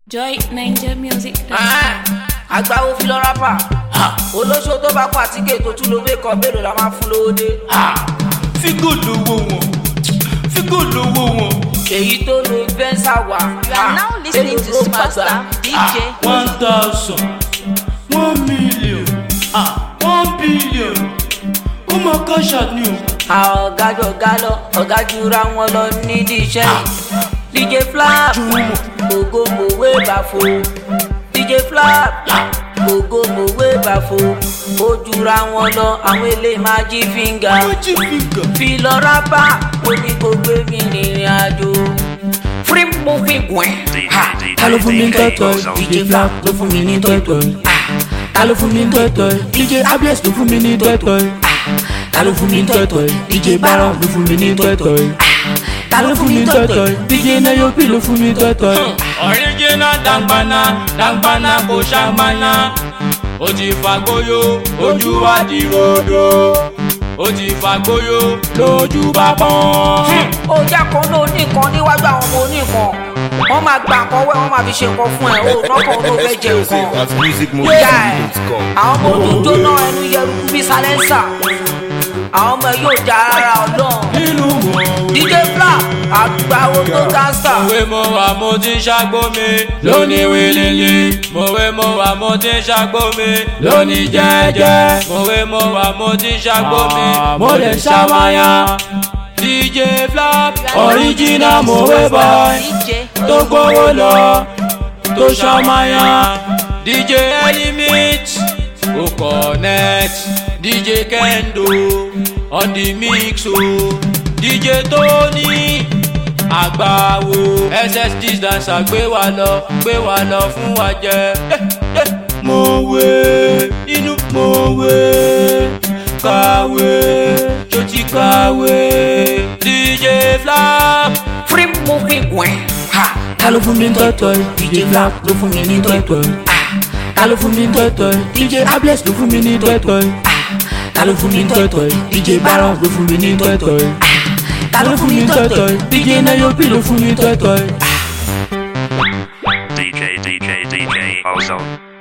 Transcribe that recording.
Joy Niger Music. Àgbáwo fi lọ rápà. Olóṣó tó bá pa tíkè tó tún lówó kan mélòó la máa fún lówó dé. Fígò lówó wọn. Fígò lówó wọn. Èyí tó lo fẹ́ǹsà wà. You are now listening to Superstar DJ. 1,000, 1 million, 1 billion. Ó máa cash ni o. Àwọn ọ̀gá jọ ọ̀gá lọ, ọ̀gá jura wọn lọ nídìí iṣẹ́. DJ Flap, ògo mòwe bàfo. DJ Flap, ògo mòwe bàfo. Ó jura wọn lọ, àwọn eléyìí máa jí fíńgà. Fi lọ rápà, ó ní kó gbé mi rìnrìn àjò. Free moving gwen. Ta ló fún mi ní tọ́tọ̀? DJ Flap ló fún mi ní tọ́tọ̀. Ta ló fún mi ní tọ́tọ̀? DJ Ables ló fún mi ní tọ́tọ̀. Ta ló fún mi ní tọ́tọ̀? DJ Baron ló fún mi ní tọ́tọ̀. Ta ló fún mi ní tọ́tọ̀? DJ Nayopi ló fún mi ní tọ́tọ̀. Original dangbana kò ṣàgbáná. Ó ti fàgbóyò ojú wa di rodo. Ó ti fàgbóyò lójú bá pọ́n. Ó jẹ́ kan ló ní nǹkan níwájú àwọn ọmọ oníkan. Wọ́n máa gba nǹkan wẹ́, wọ́n máa fi ṣe nǹkan fún ẹ. Ó nọ́kàn ló fẹ́ jẹ nǹkan. Yíyá ẹ̀, àwọn ọmọ òdòdó náà ẹnu yẹrùkú bí sálẹ́nsà. Àwọn ọmọ yóò já ara ọlọ́run. Nínú mọ̀wé. DJ Flap, àgbáwo tó gánsà. Mọ̀wé mo wà mo ti ń ṣàgbó mi lóní wílílí. Mọ̀wé mo wà mo ti ń ṣàgbó mi lóní jẹ́jẹ́. Mọ̀wé mo wà mo ti ń ṣàgbó mi mo lè ṣàmáyà. DJ Flap, original mọ̀wé boy tó gbówó lọ tó ṣàmáyà. DJ Elimit, ó connect. DJ Kendo on the mix o. DJ Tony Àgbáwo SSD dancer gbé wa lọ fún wa jẹ. Mọ̀wé inú mọ̀wé kàwé tó ti kàwé. DJ Flap, Free moving gwen. ta ló fún mi ní tọ́tọ̀? DJ Flap ló fún mi ní tọ́tọ̀. Ta ló fún mi ní tọ́tọ̀? DJ Ables ló fún mi ní tọ́tọ̀. Ta ló fún mi ní tọ́tọ̀? DJ Baron ló fún mi ní tọ́tọ̀. Ta ló fún mi ní tọ́tọ̀? DJ Nayopi ló fún mi ní tọ́tọ̀. DJ Ozone.